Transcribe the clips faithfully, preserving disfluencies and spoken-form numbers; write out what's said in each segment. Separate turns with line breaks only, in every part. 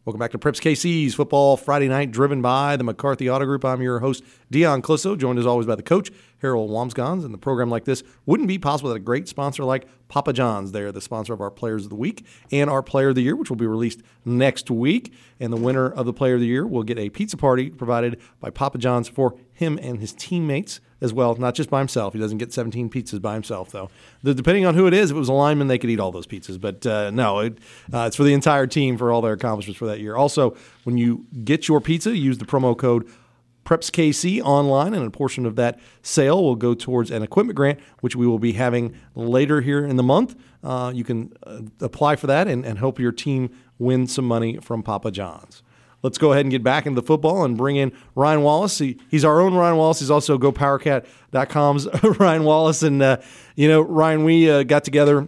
Welcome back to Preps K C's Football Friday Night, driven by the McCarthy Auto Group. I'm your host, Dion Clisso, joined as always by the coach, Harold Wamsgans. And the program like this wouldn't be possible without a great sponsor like Papa John's. They're the sponsor of our Players of the Week and our Player of the Year, which will be released next week. And the winner of the Player of the Year will get a pizza party provided by Papa John's for him and his teammates as well, not just by himself. He doesn't get seventeen pizzas by himself, though. The, depending on who it is, if it was a lineman, they could eat all those pizzas. But uh, no, it, uh, it's for the entire team for all their accomplishments for that year. Also, when you get your pizza, use the promo code PrepsKC online, and a portion of that sale will go towards an equipment grant, which we will be having later here in the month. Uh, you can uh, apply for that and, and help your team win some money from Papa John's. Let's go ahead and get back into the football and bring in Ryan Wallace. He, he's our own Ryan Wallace. He's also Go Power Cat dot com's Ryan Wallace. And, uh, you know, Ryan, we uh, got together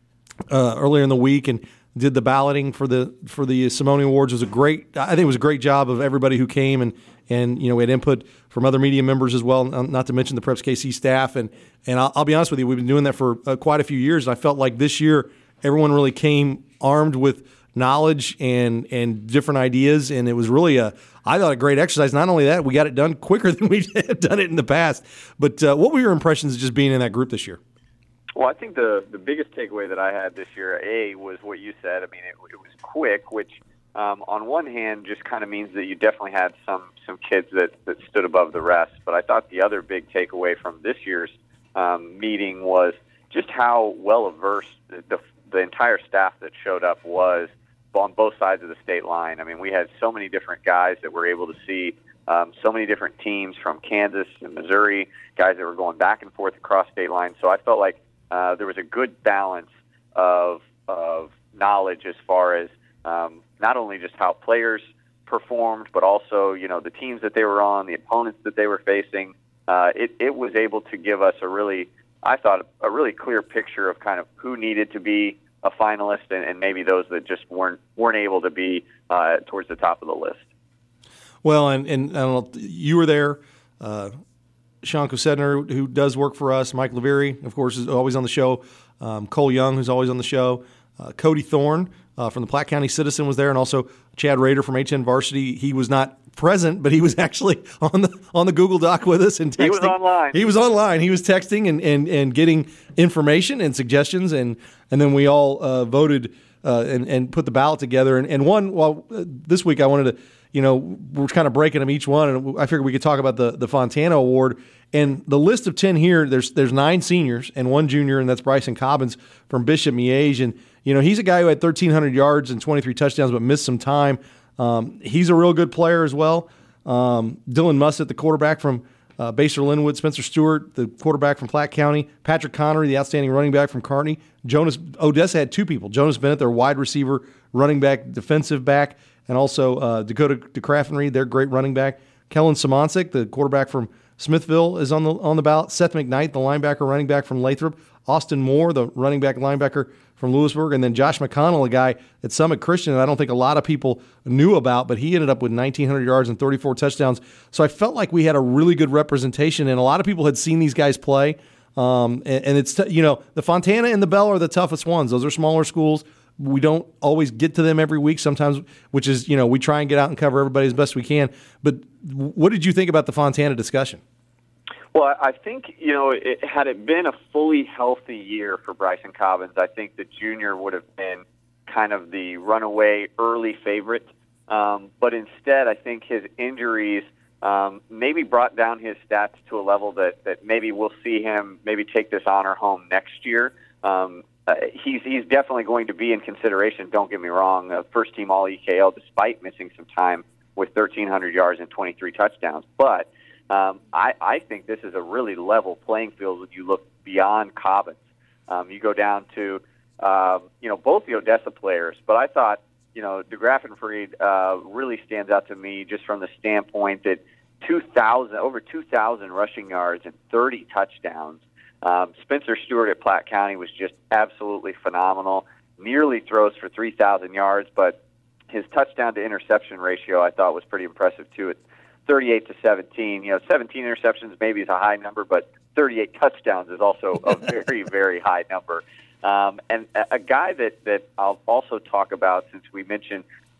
uh, earlier in the week and did the balloting for the for the Simone Awards. It was a great, I think it was a great job of everybody who came. And, and you know, we had input from other media members as well, not to mention the Preps K C staff. And, and I'll, I'll be honest with you, we've been doing that for uh, quite a few years. And I felt like this year everyone really came armed with knowledge and and different ideas, and it was really a I thought a great exercise. Not only that, we got it done quicker than we had done it in the past. But uh, what were your impressions of just being in that group this year?
Well, I think the the biggest takeaway that I had this year, A, was what you said. I mean, it, it was quick, which um, on one hand just kind of means that you definitely had some some kids that, that stood above the rest. But I thought the other big takeaway from this year's um, meeting was just how well versed the, the the entire staff that showed up was on both sides of the state line. I mean, we had so many different guys that were able to see um, so many different teams from Kansas and Missouri, guys that were going back and forth across state lines. So I felt like uh, there was a good balance of of knowledge as far as um, not only just how players performed, but also, you know, the teams that they were on, the opponents that they were facing. Uh, it, it was able to give us a really, I thought, a really clear picture of kind of who needed to be a finalist, and, and maybe those that just weren't weren't able to be uh, towards the top of the list.
Well, and, and I don't know, you were there. Uh, Sean Kosedner, who does work for us, Mike Leveri, of course, is always on the show. Um, Cole Young, who's always on the show. Uh, Cody Thorne uh, from the Platte County Citizen was there, and also Chad Rader from H N Varsity. He was not present, but he was actually on the on the Google Doc with us and texting.
He was online.
He was online. He was texting and, and, and getting information and suggestions, and and then we all uh, voted uh, and and put the ballot together. And, and one, well, uh, this week I wanted to, you know, we're kind of breaking them each one, and I figured we could talk about the the Fontana Award. And the list of ten here, there's there's nine seniors and one junior, and that's Bryson Cobbins from Bishop Miege. And you know, he's a guy who had thirteen hundred yards and twenty-three touchdowns, but missed some time. Um, he's a real good player as well. Um, Dylan Mussett, the quarterback from uh, Basler Linwood, Spencer Stewart, the quarterback from Platte County, Patrick Connery, the outstanding running back from Kearney. Jonas Odessa had two people: Jonas Bennett, their wide receiver, running back, defensive back, and also uh, Dakota DeCraftenry, their great running back. Kellen Simoncic, the quarterback from Smithville, is on the on the ballot. Seth McKnight, the linebacker, running back from Lathrop. Austin Moore, the running back, linebacker from Lewisburg. And then Josh McConnell, a guy at Summit Christian that I don't think a lot of people knew about, but he ended up with nineteen hundred yards and thirty-four touchdowns. So I felt like we had a really good representation, and a lot of people had seen these guys play. Um, and, and it's, t- you know, the Fontana and the Bell are the toughest ones. Those are smaller schools. We don't always get to them every week sometimes, which is, you know, we try and get out and cover everybody as best we can. But what did you think about the Fontana discussion?
Well, I think, you know, it, had it been a fully healthy year for Bryson Cobbins, I think the junior would have been kind of the runaway early favorite. Um, but instead, I think his injuries um, maybe brought down his stats to a level that, that maybe we'll see him maybe take this honor home next year. Um, uh, he's he's definitely going to be in consideration, don't get me wrong, uh, first-team All-E K L despite missing some time with thirteen hundred yards and twenty-three touchdowns. But Um, I, I think this is a really level playing field when you look beyond Cobbins. Um, you go down to, um, you know, both the Odessa players, but I thought, you know, DeGraffenfried uh, really stands out to me just from the standpoint that two thousand, over two thousand rushing yards and thirty touchdowns. Um, Spencer Stewart at Platte County was just absolutely phenomenal. Nearly throws for three thousand yards, but his touchdown to interception ratio I thought was pretty impressive too. At thirty-eight to seventeen, you know, seventeen interceptions maybe is a high number, but thirty-eight touchdowns is also a very, very high number. Um, and a, a guy that, that I'll also talk about, since we mentioned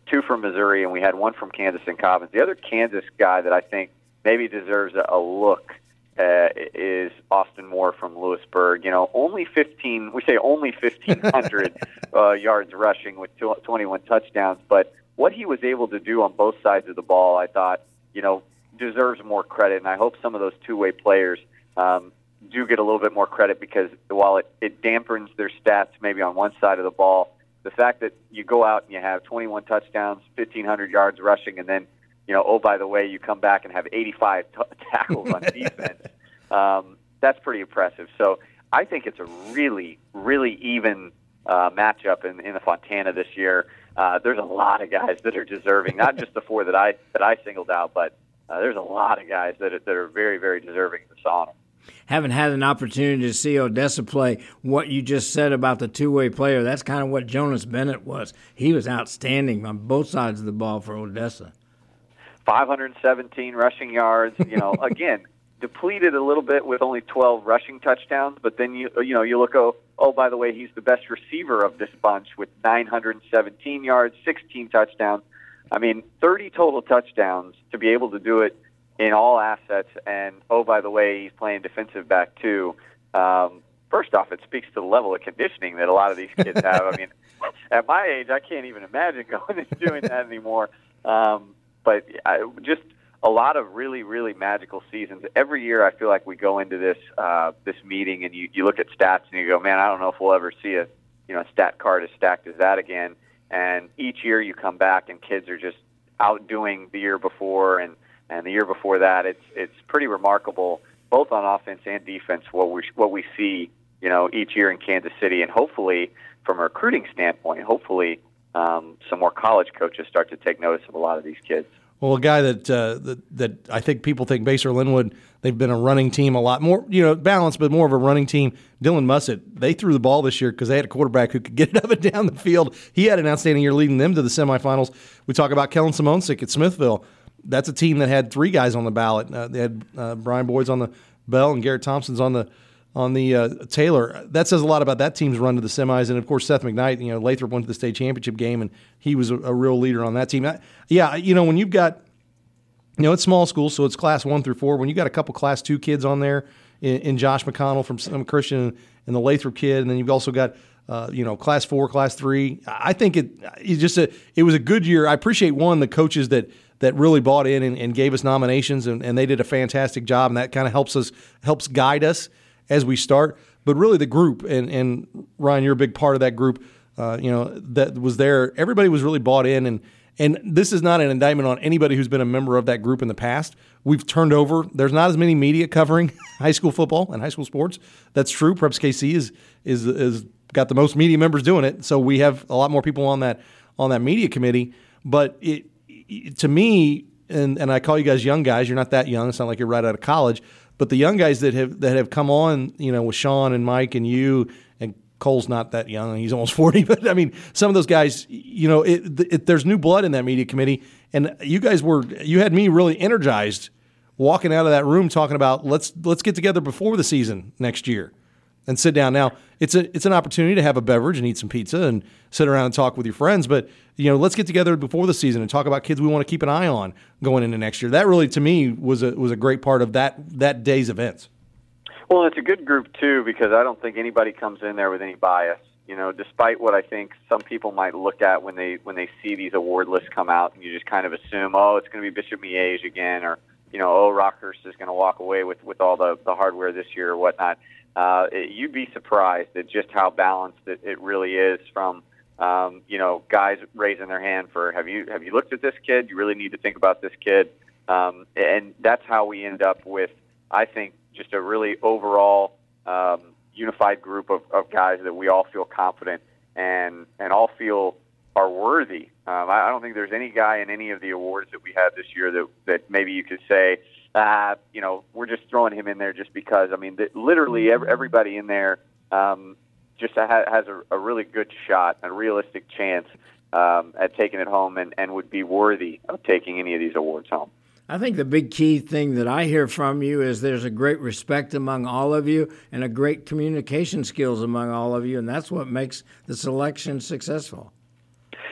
two from Missouri, and we had one from Kansas and Cobbins. The other Kansas guy that I think maybe deserves a, a look uh, is Austin Moore from Lewisburg. You know, only fifteen. We say only fifteen hundred uh, yards rushing with twenty-one touchdowns, but what he was able to do on both sides of the ball, I thought, you know, deserves more credit. And I hope some of those two-way players um, do get a little bit more credit, because while it, it dampens their stats maybe on one side of the ball, the fact that you go out and you have twenty-one touchdowns, fifteen hundred yards rushing, and then, you know, oh, by the way, you come back and have eighty-five t- tackles on defense, um, that's pretty impressive. So I think it's a really, really even uh, matchup in, in the Fontana this year. Uh, there's a lot of guys that are deserving, not just the four that I that I singled out, but uh, there's a lot of guys that are, that are very, very deserving of this honor.
Haven't had an opportunity to see Odessa play. What you just said about the two-way player, that's kind of what Jonas Bennett was. He was outstanding on both sides of the ball for Odessa.
five hundred seventeen rushing yards, you know, again, depleted a little bit with only twelve rushing touchdowns, but then you you know, you look, oh, oh, by the way, he's the best receiver of this bunch with nine hundred seventeen yards, sixteen touchdowns. I mean, thirty total touchdowns to be able to do it in all assets, and, oh, by the way, he's playing defensive back too. Um, first off, it speaks to the level of conditioning that a lot of these kids have. I mean, at my age, I can't even imagine going and doing that anymore. Um, but I, just a lot of really, really magical seasons. Every year I feel like we go into this uh, this meeting and you, you look at stats and you go, man, I don't know if we'll ever see a you know a stat card as stacked as that again. And each year you come back and kids are just outdoing the year before, and And the year before that, it's it's pretty remarkable, both on offense and defense, what we what we see, you know, each year in Kansas City, and hopefully, from a recruiting standpoint, hopefully, um, some more college coaches start to take notice of a lot of these kids.
Well, a guy that uh, that that I think people think Basehor Linwood, they've been a running team a lot more, you know, balanced, but more of a running team. Dylan Mussett, they threw the ball this year because they had a quarterback who could get it up and down the field. He had an outstanding year leading them to the semifinals. We talk about Kellen Simonsik at Smithville. That's a team that had three guys on the ballot. Uh, they had uh, Brian Boyd's on the Bell and Garrett Thompson's on the on the uh, Taylor. That says a lot about that team's run to the semis. And of course, Seth McKnight. You know, Lathrop went to the state championship game, and he was a, a real leader on that team. I, yeah, you know, when you've got, you know, it's small school, so it's class one through four. When you got a couple class two kids on there, in, in Josh McConnell from some Christian and the Lathrop kid, and then you've also got. Uh, you know, class four, class three. I think it it just a, it was a good year. I appreciate one the coaches that that really bought in and, and gave us nominations, and, and they did a fantastic job, and that kind of helps us helps guide us as we start. But really, the group and and Ryan, you're a big part of that group. Uh, you know, that was there. Everybody was really bought in, and and this is not an indictment on anybody who's been a member of that group in the past. We've turned over. There's not as many media covering high school football and high school sports. That's true. Preps K C is is is. got the most media members doing it, so we have a lot more people on that on that media committee. But it, it to me, and, and I call you guys young guys. You're not that young. It's not like you're right out of college. But the young guys that have that have come on, you know, with Sean and Mike and you, and Cole's not that young. He's almost forty. But I mean, some of those guys, you know, it, it, there's new blood in that media committee, and you guys were you had me really energized walking out of that room talking about let's let's get together before the season next year. And sit down. Now, it's a it's an opportunity to have a beverage and eat some pizza and sit around and talk with your friends. But, you know, let's get together before the season and talk about kids we want to keep an eye on going into next year. That really, to me, was a was a great part of that that day's events.
Well, it's a good group, too, because I don't think anybody comes in there with any bias. You know, despite what I think some people might look at when they when they see these award lists come out, and you just kind of assume, oh, it's going to be Bishop Miege again, or, you know, oh, Rockhurst is going to walk away with, with all the, the hardware this year or whatnot. Uh, it, you'd be surprised at just how balanced it, it really is. From um, you know, guys raising their hand for have you have you looked at this kid? You really need to think about this kid, um, and that's how we end up with, I think, just a really overall um, unified group of, of guys that we all feel confident and and all feel are worthy. Um, I, I don't think there's any guy in any of the awards that we had this year that that maybe you could say. Uh, you know, we're just throwing him in there just because. I mean, the, literally every, everybody in there um, just ha- has a, a really good shot, a realistic chance um, at taking it home, and, and would be worthy of taking any of these awards home.
I think the big key thing that I hear from you is there's a great respect among all of you and a great communication skills among all of you, and that's what makes the selection successful.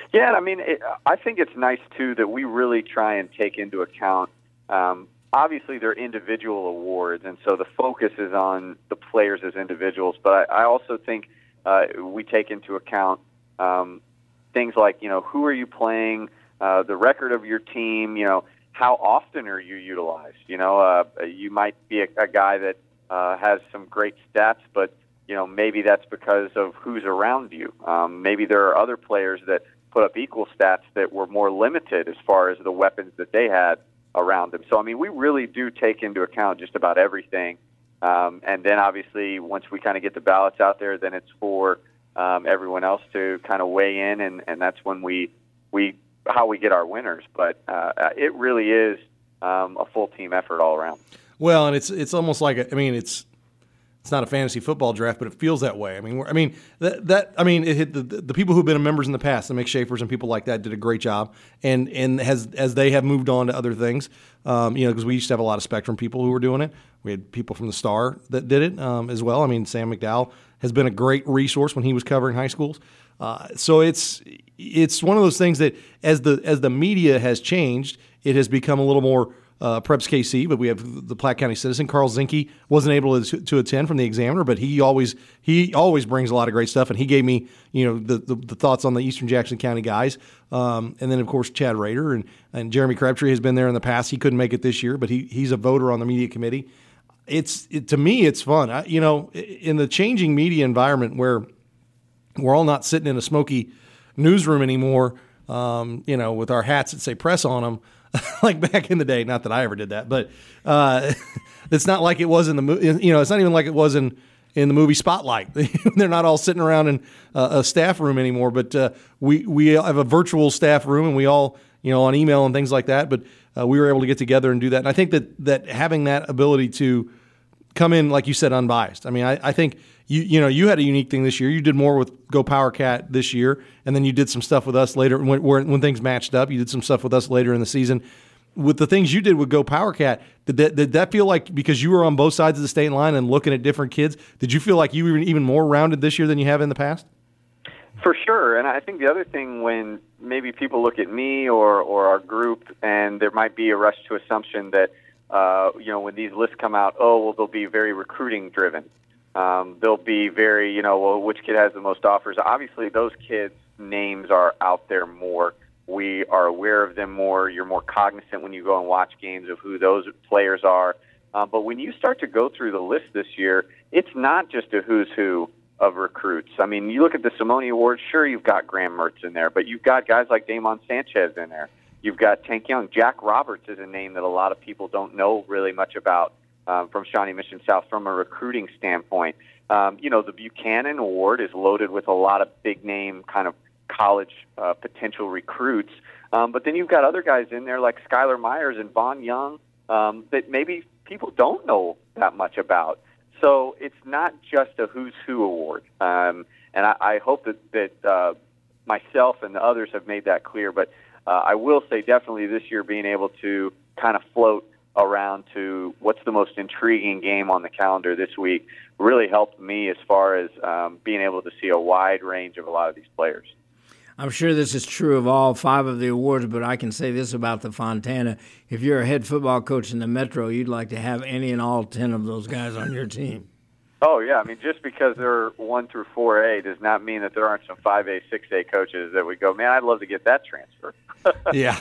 Yeah, I mean, it, I think it's nice, too, that we really try and take into account, um, obviously, they're individual awards, and so the focus is on the players as individuals. But I, I also think uh, we take into account um, things like, you know, who are you playing, uh, the record of your team, you know, how often are you utilized? You know, uh, you might be a, a guy that uh, has some great stats, but, you know, maybe that's because of who's around you. Um, maybe there are other players that put up equal stats that were more limited as far as the weapons that they had around them. So, I mean, we really do take into account just about everything. Um, and then, obviously, once we kind of get the ballots out there, then it's for um, everyone else to kind of weigh in, and, and that's when we we how we get our winners. But uh, it really is um, a full team effort all around.
Well, and it's it's almost like a, I mean it's it's not a fantasy football draft, but it feels that way. I mean, we're, I mean that that I mean it hit the the people who've been members in the past, the Mick Schaefer's and people like that, did a great job, and and as as they have moved on to other things, um, you know, because we used to have a lot of Spectrum people who were doing it. We had people from the Star that did it um, as well. I mean, Sam McDowell has been a great resource when he was covering high schools. Uh, so it's it's one of those things that as the as the media has changed, it has become a little more uh, Preps K C. But we have the Platte County Citizen. Carl Zinke wasn't able to, to attend from the Examiner, but he always he always brings a lot of great stuff. And he gave me you know the the, the thoughts on the Eastern Jackson County guys. Um, and then of course Chad Rader and and Jeremy Crabtree has been there in the past. He couldn't make it this year, but he he's a voter on the media committee. It's it, to me, it's fun. I, you know, in the changing media environment where we're all not sitting in a smoky newsroom anymore, um, you know, with our hats that say press on them, like back in the day. Not that I ever did that, but uh, it's not like it was in the movie. You know, it's not even like it was in, in the movie Spotlight. They're not all sitting around in uh, a staff room anymore. But uh, we we have a virtual staff room, and we all you know on email and things like that. But uh, we were able to get together and do that. And I think that that having that ability to come in, like you said, unbiased. I mean, I, I think you you know you had a unique thing this year. You did more with Go Power Cat this year, and then you did some stuff with us later when when, when things matched up. You did some stuff with us later in the season. With the things you did with Go Power Cat, did that did that feel like, because you were on both sides of the state line and looking at different kids, did you feel like you were even more rounded this year than you have in the past?
For sure. And I think the other thing, when maybe people look at me or, or our group, and there might be a rush to assumption that, uh, you know, when these lists come out, oh, well, they'll be very recruiting driven. Um, they'll be very, you know, well, which kid has the most offers? Obviously, those kids' names are out there more. We are aware of them more. You're more cognizant when you go and watch games of who those players are. Uh, but when you start to go through the list this year, it's not just a who's who of recruits. I mean, you look at the Simone Awards, sure, you've got Graham Mertz in there, but you've got guys like Damon Sanchez in there. You've got Tank Young. Jack Roberts is a name that a lot of people don't know really much about um, from Shawnee Mission South from a recruiting standpoint. Um, you know, the Buchanan Award is loaded with a lot of big-name kind of college uh, potential recruits. Um, but then you've got other guys in there like Skylar Myers and Vaughn Young um, that maybe people don't know that much about. So it's not just a who's who award. Um, and I, I hope that, that uh, myself and the others have made that clear. But uh, I will say definitely this year being able to kind of float around to what's the most intriguing game on the calendar this week really helped me as far as um, being able to see a wide range of a lot of these players.
I'm sure this is true of all five of the awards, but I can say this about the Fontana. If you're a head football coach in the Metro, you'd like to have any and all ten of those guys on your team.
Oh, yeah. I mean, just because they're one through four A does not mean that there aren't some five A, six A coaches that would go, man, I'd love to get that transfer.
yeah.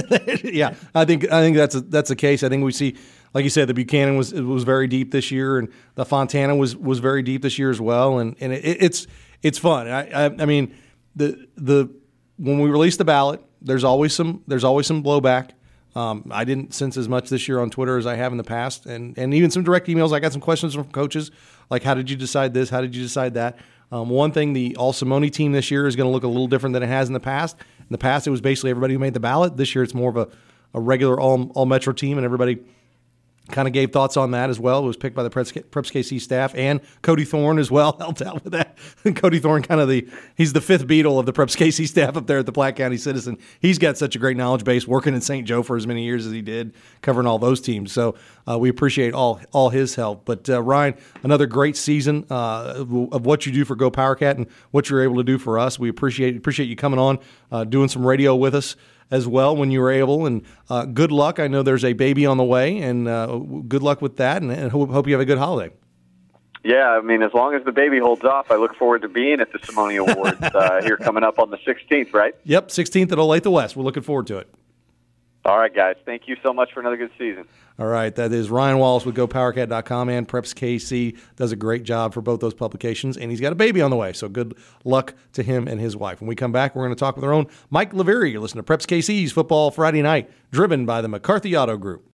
yeah. I think I think that's a, that's the case. I think we see, like you said, the Buchanan was was very deep this year, and the Fontana was, was very deep this year as well. And, and it, it's it's fun. I, I, I mean, the the when we release the ballot, there's always some there's always some blowback. Um, I didn't sense as much this year on Twitter as I have in the past, and and even some direct emails. I got some questions from coaches, like how did you decide this? How did you decide that? Um, one thing, the All Simone team this year is going to look a little different than it has in the past. In the past, it was basically everybody who made the ballot. This year, it's more of a, a regular all all Metro team, and everybody kind of gave thoughts on that as well. It was picked by the Preps, Preps K C staff, and Cody Thorne as well helped out with that. Cody Thorne, kind of the he's the fifth Beatle of the Preps K C staff up there at the Platte County Citizen. He's got such a great knowledge base, working in Saint Joe for as many years as he did, covering all those teams. So uh, we appreciate all all his help. But uh, Ryan, another great season uh, of what you do for Go Power Cat and what you're able to do for us. We appreciate appreciate you coming on, uh, doing some radio with us as well when you were able, and uh, good luck. I know there's a baby on the way, and uh, good luck with that, and, and hope, hope you have a good holiday.
Yeah, I mean, as long as the baby holds off, I look forward to being at the Simone Awards uh, here coming up on the sixteenth, right?
Yep, sixteenth at Olathe West. We're looking forward to it.
All right, guys. Thank you so much for another good season.
All right, that is Ryan Wallace with Go Power Cat dot com, and Preps K C does a great job for both those publications, and he's got a baby on the way, so good luck to him and his wife. When we come back, we're going to talk with our own Mike Lavery. You're listening to Preps K C's Football Friday Night, driven by the McCarthy Auto Group.